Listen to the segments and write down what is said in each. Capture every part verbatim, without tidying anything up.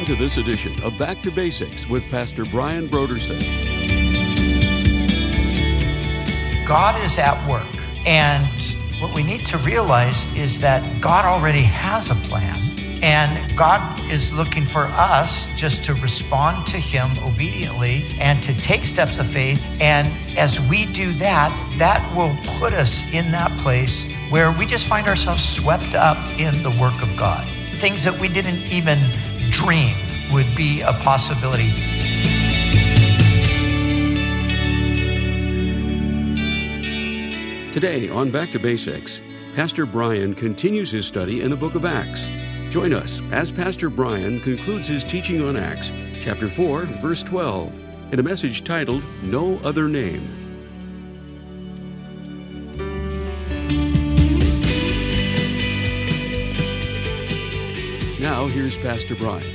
to this edition of Back to Basics with Pastor Brian Brodersen. God is at work, and what we need to realize is that God already has a plan, and God is looking for us just to respond to Him obediently and to take steps of faith. And as we do that, that will put us in that place where we just find ourselves swept up in the work of God. Things that we didn't even dream would be a possibility. Today on Back to Basics, Pastor Brian continues his study in the book of Acts. Join us as Pastor Brian concludes his teaching on Acts, chapter four, verse twelve, in a message titled, No Other Name. Now, here's Pastor Brian.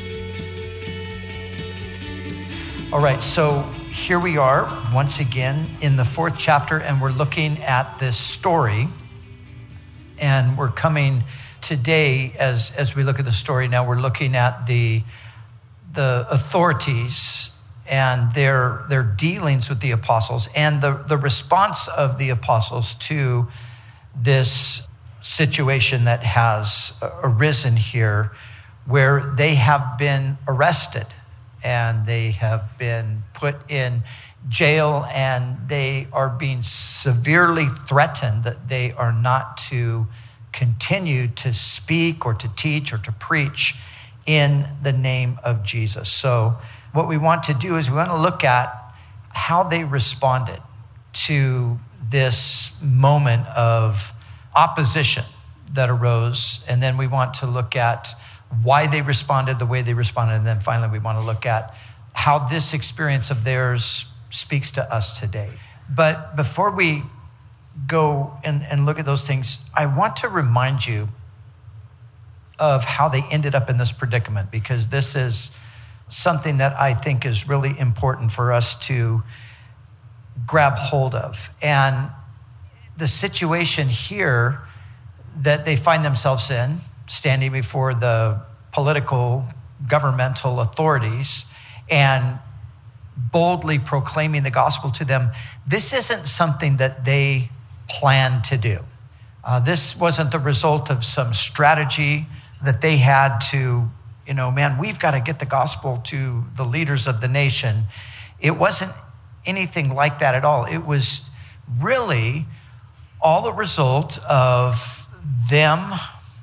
All right, so here we are once again in the fourth chapter, and we're looking at this story. And we're coming today, as, as we look at the story now, we're looking at the, the authorities and their, their dealings with the apostles and the, the response of the apostles to this situation that has arisen here, where they have been arrested and they have been put in jail, and they are being severely threatened that they are not to continue to speak or to teach or to preach in the name of Jesus. So what we want to do is we want to look at how they responded to this moment of opposition that arose, and then we want to look at why they responded the way they responded. And then finally, we want to look at how this experience of theirs speaks to us today. But before we go and, and look at those things, I want to remind you of how they ended up in this predicament, because this is something that I think is really important for us to grab hold of. And the situation here that they find themselves in, standing before the political, governmental authorities and boldly proclaiming the gospel to them, this isn't something that they planned to do. Uh, this wasn't the result of some strategy that they had to, you know, man, we've got to get the gospel to the leaders of the nation. It wasn't anything like that at all. It was really all the result of them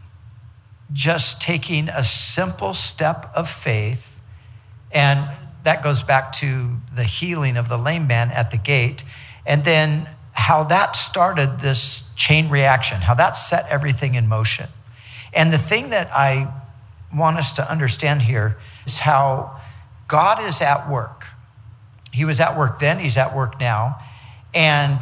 just taking a simple step of faith. And that goes back to the healing of the lame man at the gate. And then how that started this chain reaction, how that set everything in motion. And the thing that I want us to understand here is how God is at work. He was at work then, he's at work now. And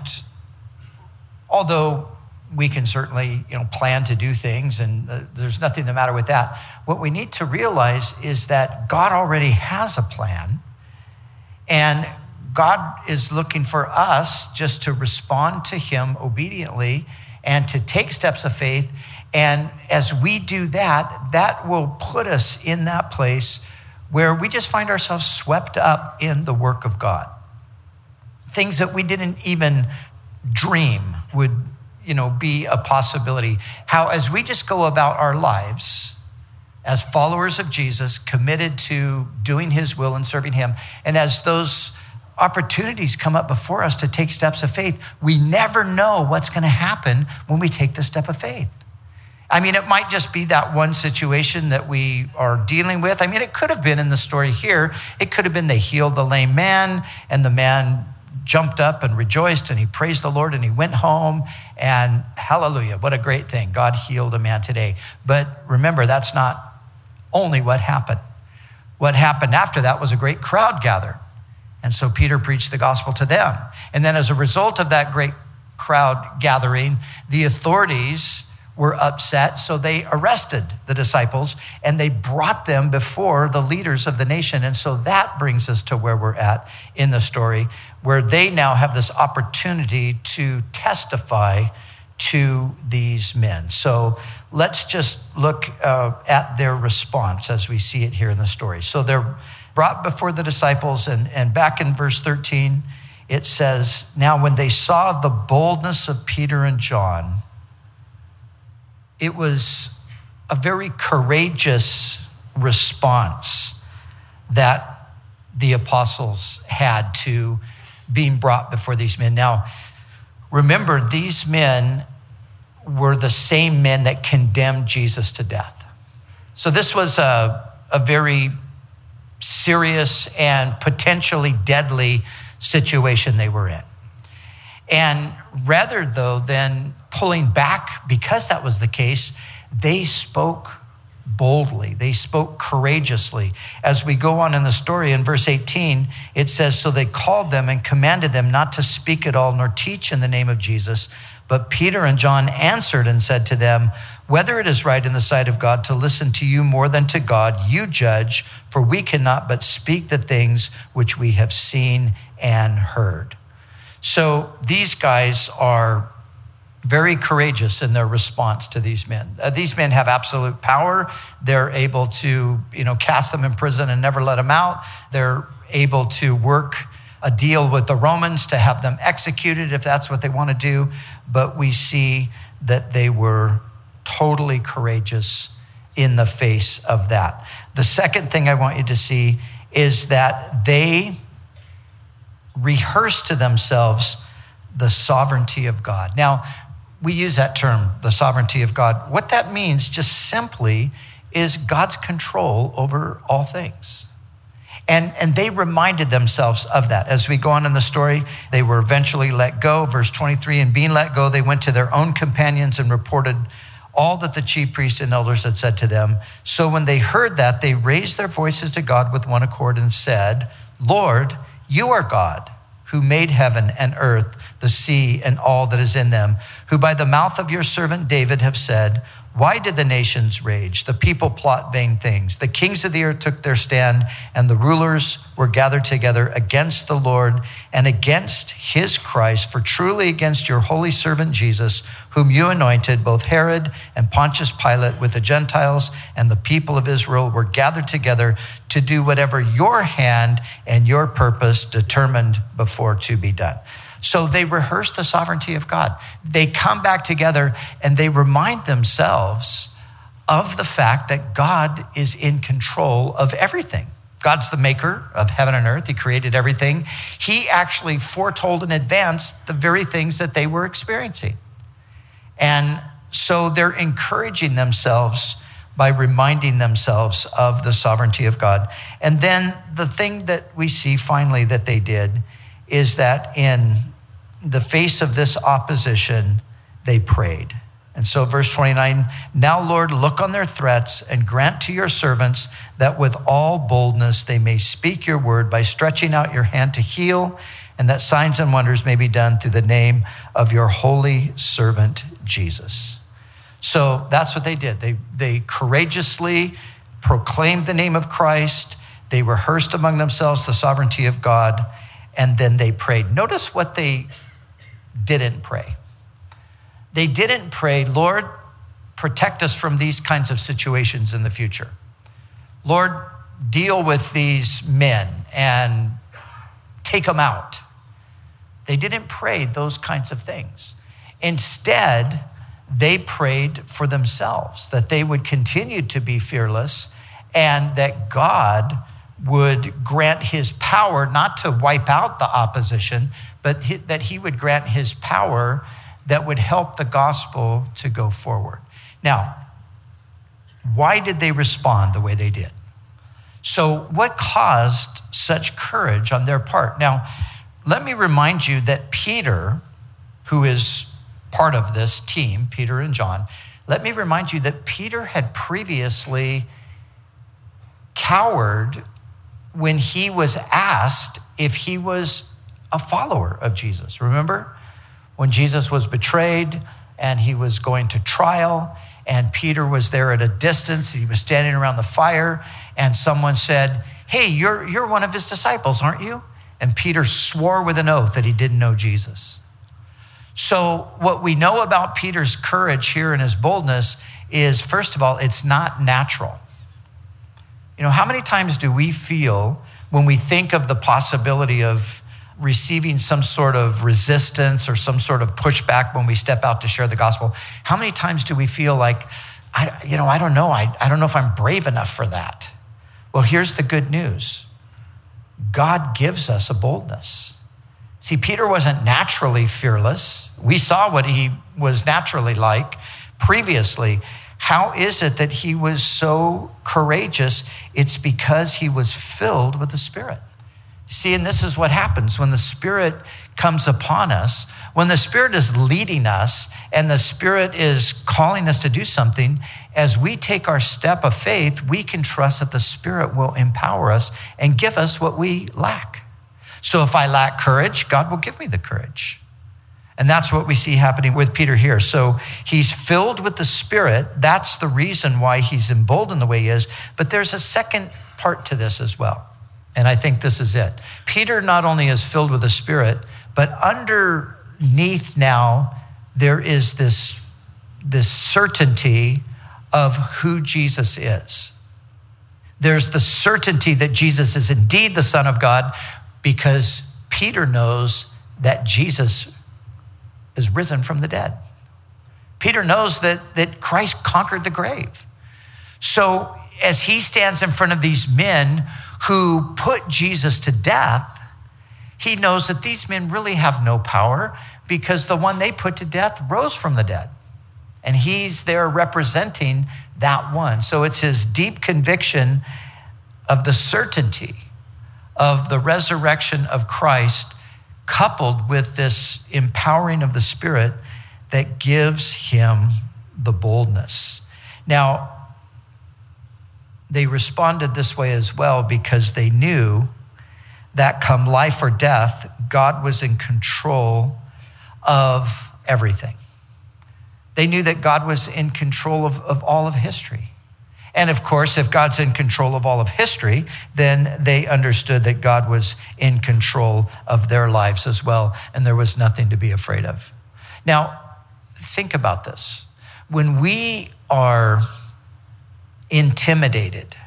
although we can certainly, you know, plan to do things, and uh, there's nothing the matter with that. What we need to realize is that God already has a plan, and God is looking for us just to respond to Him obediently and to take steps of faith. And as we do that, that will put us in that place where we just find ourselves swept up in the work of God. Things that we didn't even dream would, you know, be a possibility. How as we just go about our lives as followers of Jesus, committed to doing His will and serving Him, and as those opportunities come up before us to take steps of faith, we never know what's going to happen when we take the step of faith. I mean, it might just be that one situation that we are dealing with. I mean, it could have been in the story here. It could have been they healed the lame man, and the man jumped up and rejoiced, and he praised the Lord, and he went home, and hallelujah, what a great thing. God healed a man today. But remember, that's not only what happened. What happened after that was a great crowd gathered. And so Peter preached the gospel to them. And then as a result of that great crowd gathering, the authorities were upset, so they arrested the disciples and they brought them before the leaders of the nation. And so that brings us to where we're at in the story, where they now have this opportunity to testify to these men. So let's just look uh, at their response as we see it here in the story. So they're brought before the disciples, and, and back in verse thirteen, it says, now when they saw the boldness of Peter and John, it was a very courageous response that the apostles had to being brought before these men. Now, remember, these men were the same men that condemned Jesus to death. So this was a, a very serious and potentially deadly situation they were in. And rather, though, than pulling back because that was the case, they spoke boldly. They spoke courageously. As we go on in the story, in verse eighteen, it says, so they called them and commanded them not to speak at all nor teach in the name of Jesus. But Peter and John answered and said to them, whether it is right in the sight of God to listen to you more than to God, you judge, for we cannot but speak the things which we have seen and heard. So these guys are very courageous in their response to these men. Uh, these men have absolute power. They're able to, you know, cast them in prison and never let them out. They're able to work a deal with the Romans to have them executed if that's what they want to do. But we see that they were totally courageous in the face of that. The second thing I want you to see is that they rehearse to themselves the sovereignty of God. Now, we use that term, the sovereignty of God. What that means just simply is God's control over all things. And, and they reminded themselves of that. As we go on in the story, they were eventually let go. Verse twenty-three, and being let go, they went to their own companions and reported all that the chief priests and elders had said to them. So when they heard that, they raised their voices to God with one accord and said, Lord, you are God, who made heaven and earth, the sea, and all that is in them, who by the mouth of your servant David have said, why did the nations rage? The people plot vain things. The kings of the earth took their stand, and the rulers were gathered together against the Lord and against his Christ. For truly against your holy servant Jesus, whom you anointed, both Herod and Pontius Pilate with the Gentiles and the people of Israel were gathered together to do whatever your hand and your purpose determined before to be done. So they rehearse the sovereignty of God. They come back together and they remind themselves of the fact that God is in control of everything. God's the maker of heaven and earth. He created everything. He actually foretold in advance the very things that they were experiencing. And so they're encouraging themselves by reminding themselves of the sovereignty of God. And then the thing that we see finally that they did is that in the face of this opposition, they prayed. And so verse twenty-nine, now Lord, look on their threats and grant to your servants that with all boldness they may speak your word by stretching out your hand to heal, and that signs and wonders may be done through the name of your holy servant, Jesus. So that's what they did. They, they courageously proclaimed the name of Christ. They rehearsed among themselves the sovereignty of God, and then they prayed. Notice what they didn't pray. They didn't pray, Lord, protect us from these kinds of situations in the future. Lord, deal with these men and take them out. They didn't pray those kinds of things. Instead, they prayed for themselves, that they would continue to be fearless and that God would grant his power not to wipe out the opposition, but that he would grant his power that would help the gospel to go forward. Now, why did they respond the way they did? So what caused such courage on their part? Now, let me remind you that Peter, who is part of this team, Peter and John, let me remind you that Peter had previously cowered when he was asked if he was a follower of Jesus. Remember when Jesus was betrayed and he was going to trial and Peter was there at a distance, he was standing around the fire and someone said, hey, you're, you're one of his disciples, aren't you? And Peter swore with an oath that he didn't know Jesus. So what we know about Peter's courage here and his boldness is, first of all, it's not natural. You know, how many times do we feel when we think of the possibility of receiving some sort of resistance or some sort of pushback when we step out to share the gospel? How many times do we feel like, I, you know, I don't know, I, I don't know if I'm brave enough for that? Well, here's the good news. God gives us a boldness. See, Peter wasn't naturally fearless. We saw what he was naturally like previously. How is it that he was so courageous? It's because he was filled with the Spirit. See, and this is what happens when the Spirit comes upon us. When the Spirit is leading us and the Spirit is calling us to do something, as we take our step of faith, we can trust that the Spirit will empower us and give us what we lack. So if I lack courage, God will give me the courage. And that's what we see happening with Peter here. So he's filled with the Spirit. That's the reason why he's emboldened the way he is. But there's a second part to this as well. And I think this is it. Peter not only is filled with the Spirit, but underneath now, there is this, this certainty of who Jesus is. There's the certainty that Jesus is indeed the Son of God, because Peter knows that Jesus is risen from the dead. Peter knows that, that Christ conquered the grave. So as he stands in front of these men who put Jesus to death, he knows that these men really have no power because the one they put to death rose from the dead. And he's there representing that one. So it's his deep conviction of the certainty of the resurrection of Christ, coupled with this empowering of the Spirit, that gives him the boldness. Now, they responded this way as well because they knew that come life or death, God was in control of everything. They knew that God was in control of, of all of history. And of course, if God's in control of all of history, then they understood that God was in control of their lives as well, and there was nothing to be afraid of. Now, think about this. When we are intimidated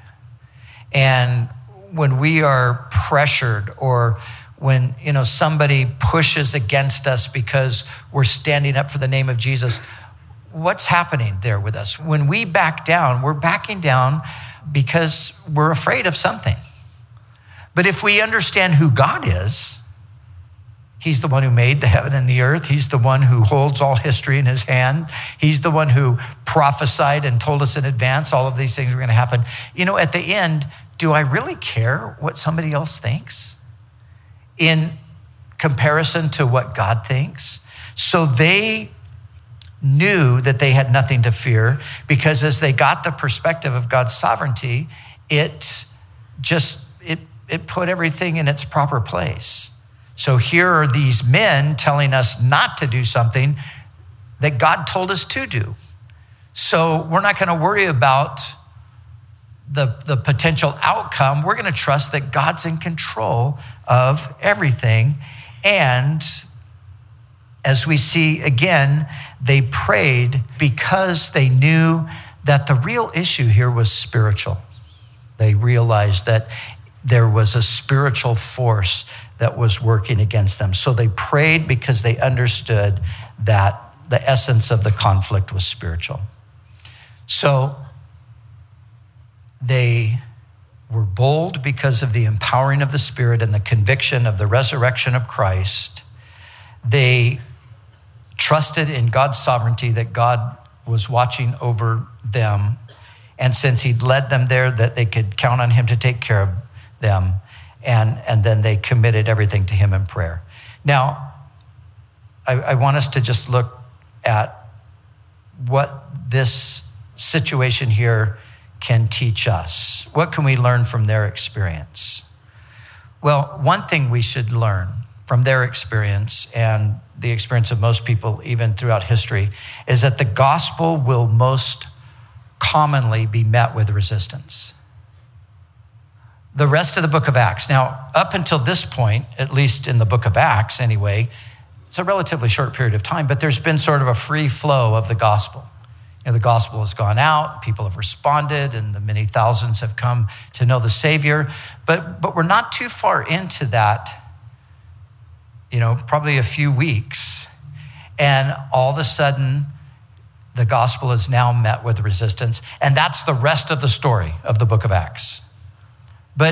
and when we are pressured, or when, you know, somebody pushes against us because we're standing up for the name of Jesus, what's happening there with us? When we back down, we're backing down because we're afraid of something. But if we understand who God is, he's the one who made the heaven and the earth. He's the one who holds all history in his hand. He's the one who prophesied and told us in advance all of these things were going to happen. You know, at the end, do I really care what somebody else thinks in comparison to what God thinks? So they knew that they had nothing to fear, because as they got the perspective of God's sovereignty, it just, it, it put everything in its proper place. So here are these men telling us not to do something that God told us to do. So we're not going to worry about the, the potential outcome. We're going to trust that God's in control of everything. And as we see again, they prayed because they knew that the real issue here was spiritual. They realized that there was a spiritual force that was working against them. So they prayed because they understood that the essence of the conflict was spiritual. So they were bold because of the empowering of the Spirit and the conviction of the resurrection of Christ. They trusted in God's sovereignty, that God was watching over them. And since he'd led them there, that they could count on him to take care of them. And, and then they committed everything to him in prayer. Now, I, I want us to just look at what this situation here can teach us. What can we learn from their experience? Well, one thing we should learn from their experience, and the experience of most people even throughout history, is that the gospel will most commonly be met with resistance. The rest of the book of Acts, now up until this point, at least in the book of Acts anyway, It's a relatively short period of time, but there's been sort of a free flow of the gospel. You know, the gospel has gone out, people have responded, and the many thousands have come to know the Savior. But, but we're not too far into that, you know, probably a few weeks. And all of a sudden, the gospel is now met with resistance. And that's the rest of the story of the book of Acts. But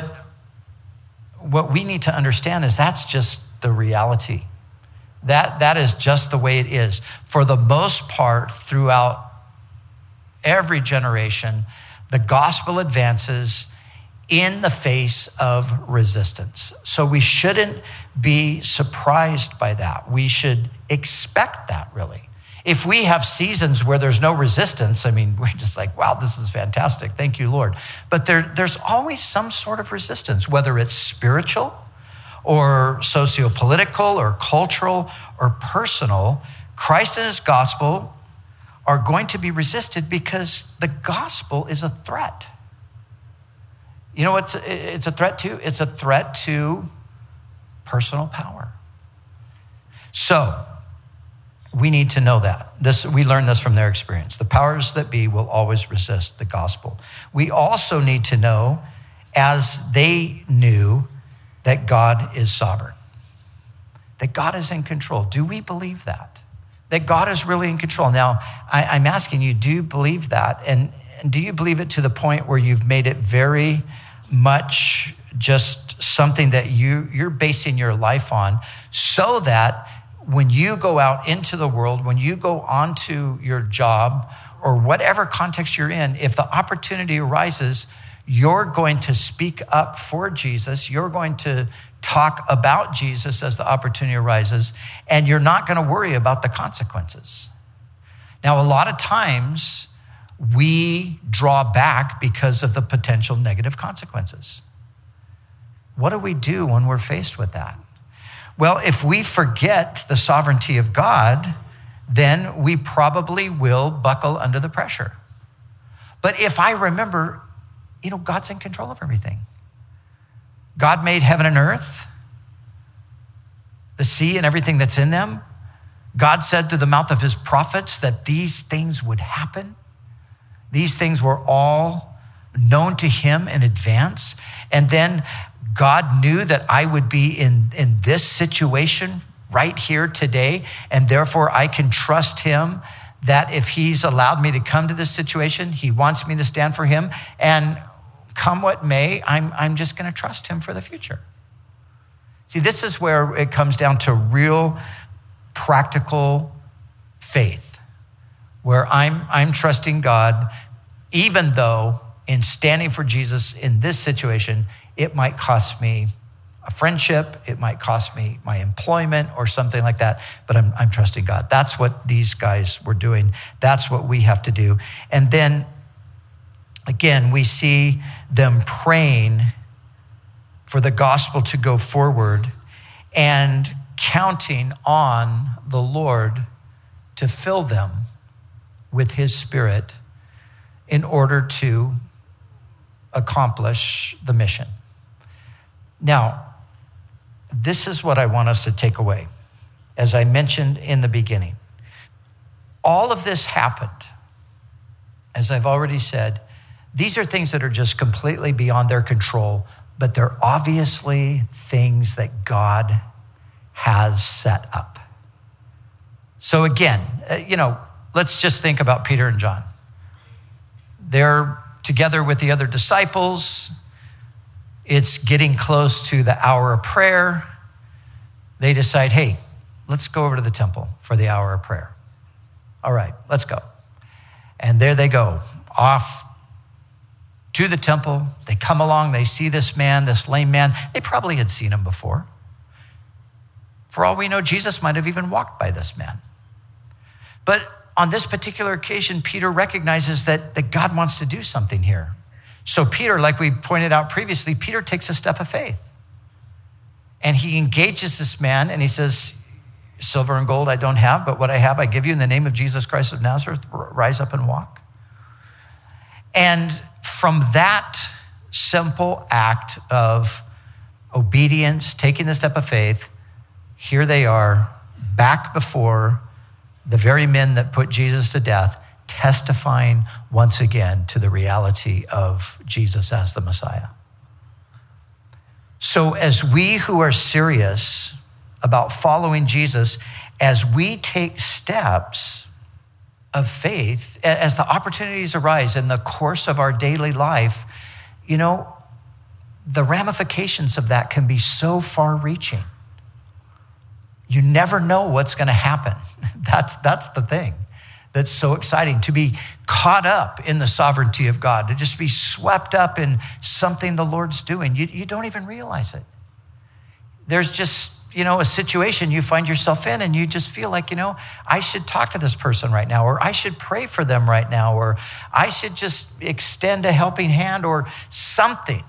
what we need to understand is that's just the reality. That, that is just the way it is. For the most part, throughout every generation, the gospel advances in the face of resistance. So we shouldn't be surprised by that. We should expect that, really. If we have seasons where there's no resistance, I mean, we're just like, wow, this is fantastic. Thank you, Lord. But there, there's always some sort of resistance, whether it's spiritual or socio-political or cultural or personal. Christ and his gospel are going to be resisted because the gospel is a threat. You know what it's a threat to? It's a threat to personal power. So we need to know that. This, we learned this from their experience. The powers that be will always resist the gospel. We also need to know, as they knew, that God is sovereign, that God is in control. Do we believe that? That God is really in control? Now, I, I'm asking you, do you believe that? And, and do you believe it to the point where you've made it very much just something that you, you're basing your life on, so that when you go out into the world, when you go onto your job or whatever context you're in, if the opportunity arises, you're going to speak up for Jesus. You're going to talk about Jesus as the opportunity arises, and you're not going to worry about the consequences. Now, a lot of times we draw back because of the potential negative consequences. What do we do when we're faced with that? Well, if we forget the sovereignty of God, then we probably will buckle under the pressure. But if I remember, you know, God's in control of everything. God made heaven and earth, the sea and everything that's in them. God said through the mouth of his prophets that these things would happen. These things were all known to him in advance. And then God knew that I would be in, in this situation right here today. And therefore I can trust him that if he's allowed me to come to this situation, he wants me to stand for him. And come what may, I'm, I'm just going to trust him for the future. See, this is where it comes down to real practical faith, where I'm, I'm trusting God, even though in standing for Jesus in this situation, it might cost me a friendship, it might cost me my employment or something like that, but I'm, I'm trusting God. That's what these guys were doing. That's what we have to do. And then again, we see them praying for the gospel to go forward and counting on the Lord to fill them with his Spirit in order to accomplish the mission. Now, this is what I want us to take away. As I mentioned in the beginning, all of this happened, as I've already said. These are things that are just completely beyond their control, but they're obviously things that God has set up. So again, you know, let's just think about Peter and John. They're together with the other disciples. It's getting close to the hour of prayer. They decide, hey, let's go over to the temple for the hour of prayer. All right, let's go. And there they go, off to the temple. They come along, they see this man, this lame man. They probably had seen him before. For all we know, Jesus might have even walked by this man. But on this particular occasion, Peter recognizes that, that God wants to do something here. So Peter, like we pointed out previously, Peter takes a step of faith. And he engages this man and he says, silver and gold I don't have, but what I have I give you in the name of Jesus Christ of Nazareth, rise up and walk. And from that simple act of obedience, taking the step of faith, here they are back before the very men that put Jesus to death, testifying once again to the reality of Jesus as the Messiah. So as we who are serious about following Jesus, as we take steps of faith, as the opportunities arise in the course of our daily life, you know, the ramifications of that can be so far-reaching. You never know what's going to happen. That's, that's the thing that's so exciting, to be caught up in the sovereignty of God, to just be swept up in something the Lord's doing. You, you don't even realize it. There's just, you know, a situation you find yourself in and you just feel like, you know, I should talk to this person right now, or I should pray for them right now, or I should just extend a helping hand or something.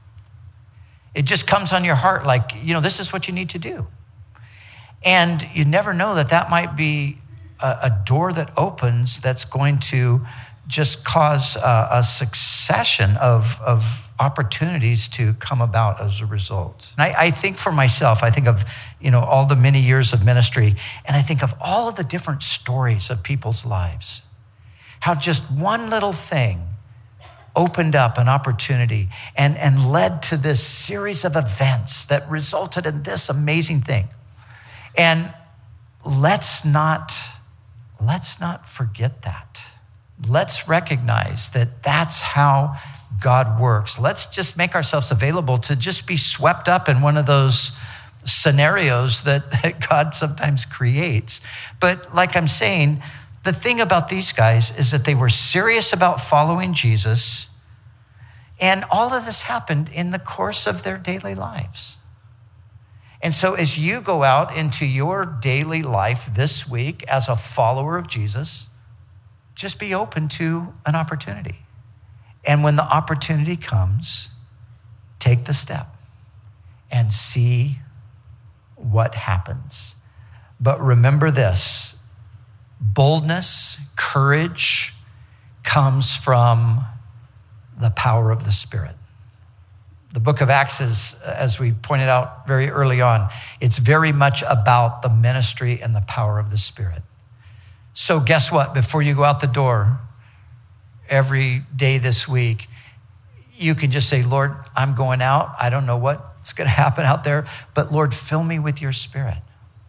It just comes on your heart like, you know, this is what you need to do. And you never know that that might be a, a door that opens that's going to just cause a, a succession of, of opportunities to come about as a result. And I, I think for myself, I think of, you know, all the many years of ministry, and I think of all of the different stories of people's lives, how just one little thing opened up an opportunity and, and led to this series of events that resulted in this amazing thing. And let's not, let's not forget that. Let's recognize that that's how God works. Let's just make ourselves available to just be swept up in one of those scenarios that God sometimes creates. But like I'm saying, the thing about these guys is that they were serious about following Jesus, and all of this happened in the course of their daily lives. And so as you go out into your daily life this week as a follower of Jesus, just be open to an opportunity. And when the opportunity comes, take the step and see what happens. But remember this, boldness, courage comes from the power of the Spirit. The book of Acts is, as we pointed out very early on, it's very much about the ministry and the power of the Spirit. So guess what? Before you go out the door every day this week, you can just say, Lord, I'm going out. I don't know what's going to happen out there, but Lord, fill me with your Spirit,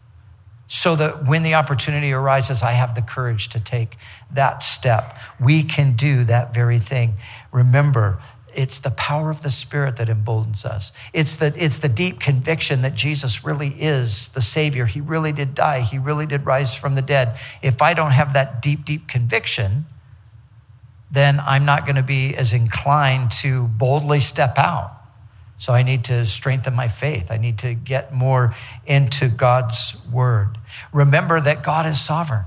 so that when the opportunity arises, I have the courage to take that step. We can do that very thing. Remember, it's the power of the Spirit that emboldens us. It's the, it's the deep conviction that Jesus really is the Savior. He really did die. He really did rise from the dead. If I don't have that deep, deep conviction, then I'm not going to be as inclined to boldly step out. So I need to strengthen my faith. I need to get more into God's word. Remember that God is sovereign.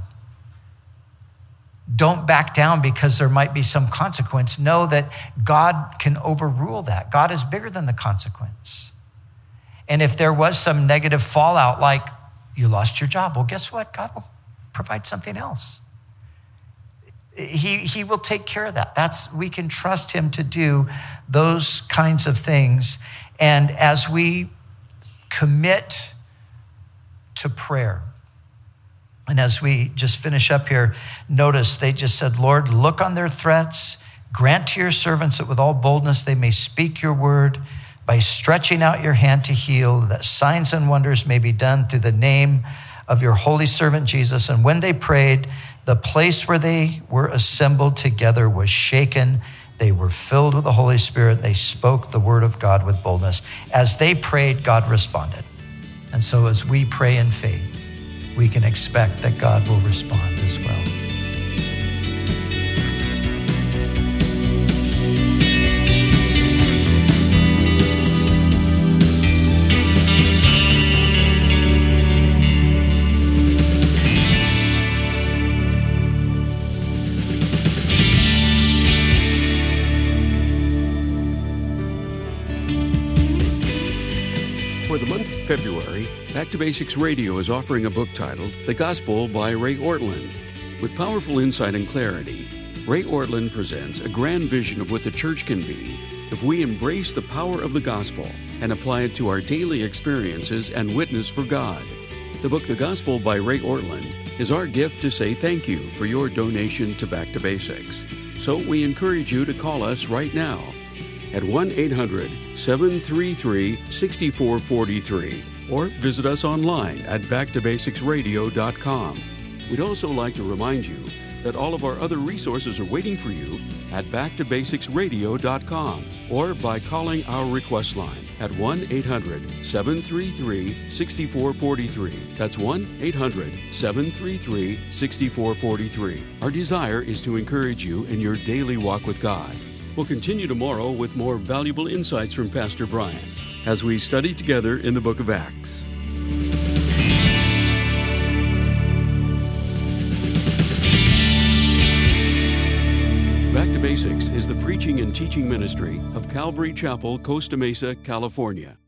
Don't back down because there might be some consequence. Know that God can overrule that. God is bigger than the consequence. And if there was some negative fallout, like you lost your job, well, guess what? God will provide something else. He, he will take care of that. That's, we can trust him to do those kinds of things. And as we commit to prayer, and as we just finish up here, notice they just said, Lord, look on their threats, grant to your servants that with all boldness they may speak your word by stretching out your hand to heal, that signs and wonders may be done through the name of your holy servant Jesus. And when they prayed, the place where they were assembled together was shaken. They were filled with the Holy Spirit. They spoke the word of God with boldness. As they prayed, God responded. And so as we pray in faith, we can expect that God will respond as well. For the month of February, Back to Basics Radio is offering a book titled The Gospel by Ray Ortlund. With powerful insight and clarity, Ray Ortlund presents a grand vision of what the church can be if we embrace the power of the gospel and apply it to our daily experiences and witness for God. The book The Gospel by Ray Ortlund is our gift to say thank you for your donation to Back to Basics. So we encourage you to call us right now at one eight hundred seven three three six four four three or visit us online at back to basics radio dot com. We'd also like to remind you that all of our other resources are waiting for you at back to basics radio dot com or by calling our request line at one eight hundred seven three three six four four three. That's one eight hundred seven three three six four four three. Our desire is to encourage you in your daily walk with God. We'll continue tomorrow with more valuable insights from Pastor Brian as we study together in the book of Acts. Back to Basics is the preaching and teaching ministry of Calvary Chapel, Costa Mesa, California.